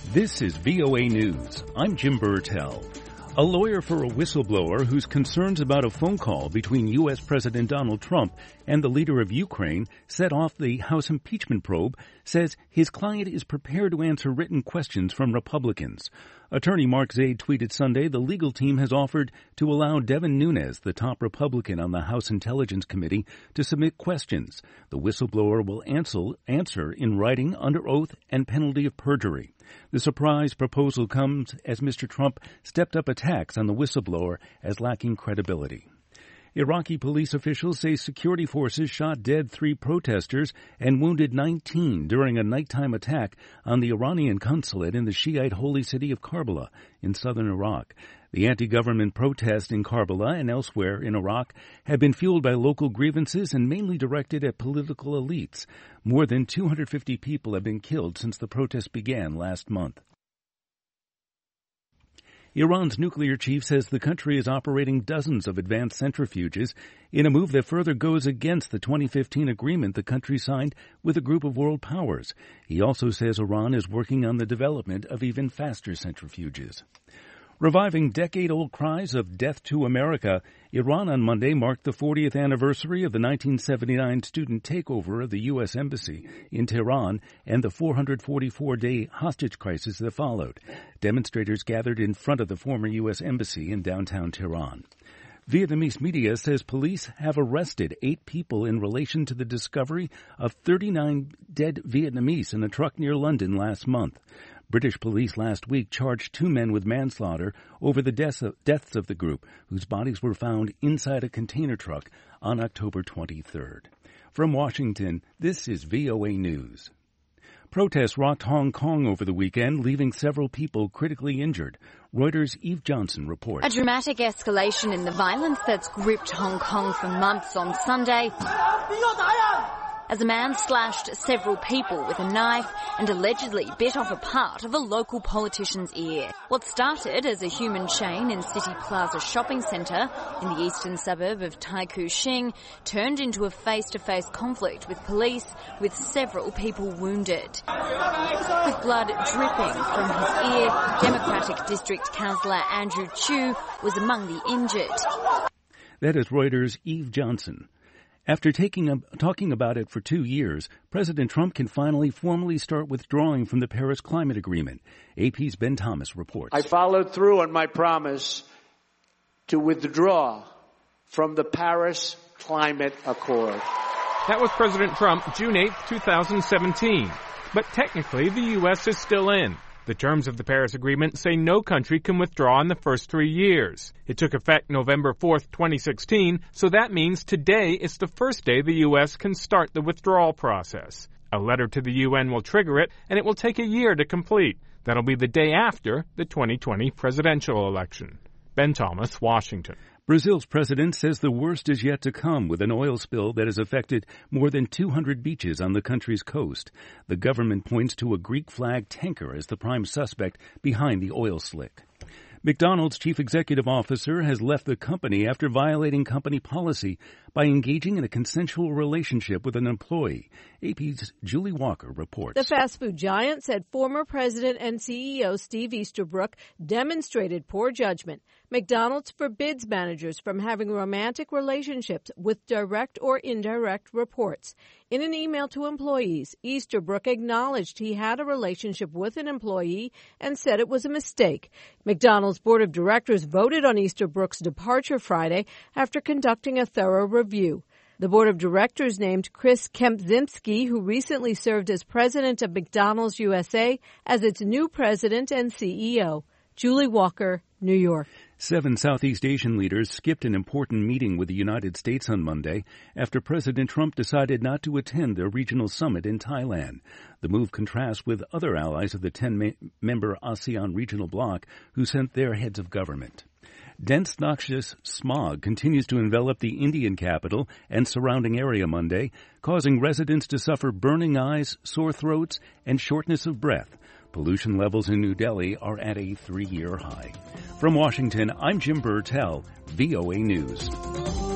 This is VOA News. I'm Jim Burtell. A lawyer for a whistleblower whose concerns about a phone call between U.S. President Donald Trump and the leader of Ukraine set off the House impeachment probe says his client is prepared to answer written questions from Republicans. Attorney Mark Zaid tweeted Sunday the legal team has offered to allow Devin Nunes, the top Republican on the House Intelligence Committee, to submit questions. The whistleblower will answer in writing under oath and penalty of perjury. The surprise proposal comes as Mr. Trump stepped up attacks on the whistleblower as lacking credibility. Iraqi police officials say security forces shot dead 3 protesters and wounded 19 during a nighttime attack on the Iranian consulate in the Shiite holy city of Karbala in southern Iraq. The anti-government protests in Karbala and elsewhere in Iraq have been fueled by local grievances and mainly directed at political elites. More than 250 people have been killed since the protests began last month. Iran's nuclear chief says the country is operating dozens of advanced centrifuges in a move that further goes against the 2015 agreement the country signed with a group of world powers. He also says Iran is working on the development of even faster centrifuges. Reviving decade-old cries of death to America, Iran on Monday marked the 40th anniversary of the 1979 student takeover of the U.S. Embassy in Tehran and the 444-day hostage crisis that followed. Demonstrators gathered in front of the former U.S. Embassy in downtown Tehran. Vietnamese media says police have arrested 8 people in relation to the discovery of 39 dead Vietnamese in a truck near London last month. British police last week charged 2 men with manslaughter over the deaths of the group, whose bodies were found inside a container truck on October 23rd. From Washington, this is VOA News. Protests rocked Hong Kong over the weekend, leaving several people critically injured. Reuters' Eve Johnson reports. A dramatic escalation in the violence that's gripped Hong Kong for months on Sunday, as a man slashed several people with a knife and allegedly bit off a part of a local politician's ear. What started as a human chain in City Plaza shopping centre in the eastern suburb of Tai Kau Shing turned into a face-to-face conflict with police, with several people wounded. With blood dripping from his ear, Democratic District Councillor Andrew Chu was among the injured. That is Reuters' Eve Johnson. After talking about it for 2 years, President Trump can finally formally start withdrawing from the Paris Climate Agreement. AP's Ben Thomas reports. I followed through on my promise to withdraw from the Paris Climate Accord. That was President Trump, June 8, 2017. But technically, the U.S. is still in. The terms of the Paris Agreement say no country can withdraw in the first 3 years. It took effect November 4, 2016, so that means today is the first day the U.S. can start the withdrawal process. A letter to the UN will trigger it, and it will take a year to complete. That'll be the day after the 2020 presidential election. Ben Thomas, Washington. Brazil's president says the worst is yet to come with an oil spill that has affected more than 200 beaches on the country's coast. The government points to a Greek flag tanker as the prime suspect behind the oil slick. McDonald's chief executive officer has left the company after violating company policy by engaging in a consensual relationship with an employee. AP's Julie Walker reports. The fast food giant said former president and CEO Steve Easterbrook demonstrated poor judgment. McDonald's forbids managers from having romantic relationships with direct or indirect reports. In an email to employees, Easterbrook acknowledged he had a relationship with an employee and said it was a mistake. McDonald's board of directors voted on Easterbrook's departure Friday after conducting a thorough review. The board of directors named Chris Kempczynski, who recently served as president of McDonald's USA, as its new president and CEO. Julie Walker, New York. 7 Southeast Asian leaders skipped an important meeting with the United States on Monday after President Trump decided not to attend their regional summit in Thailand. The move contrasts with other allies of the 10-member ASEAN regional bloc who sent their heads of government. Dense, noxious smog continues to envelop the Indian capital and surrounding area Monday, causing residents to suffer burning eyes, sore throats, and shortness of breath. Pollution levels in New Delhi are at a 3-year high. From Washington, I'm Jim Burtell, VOA News.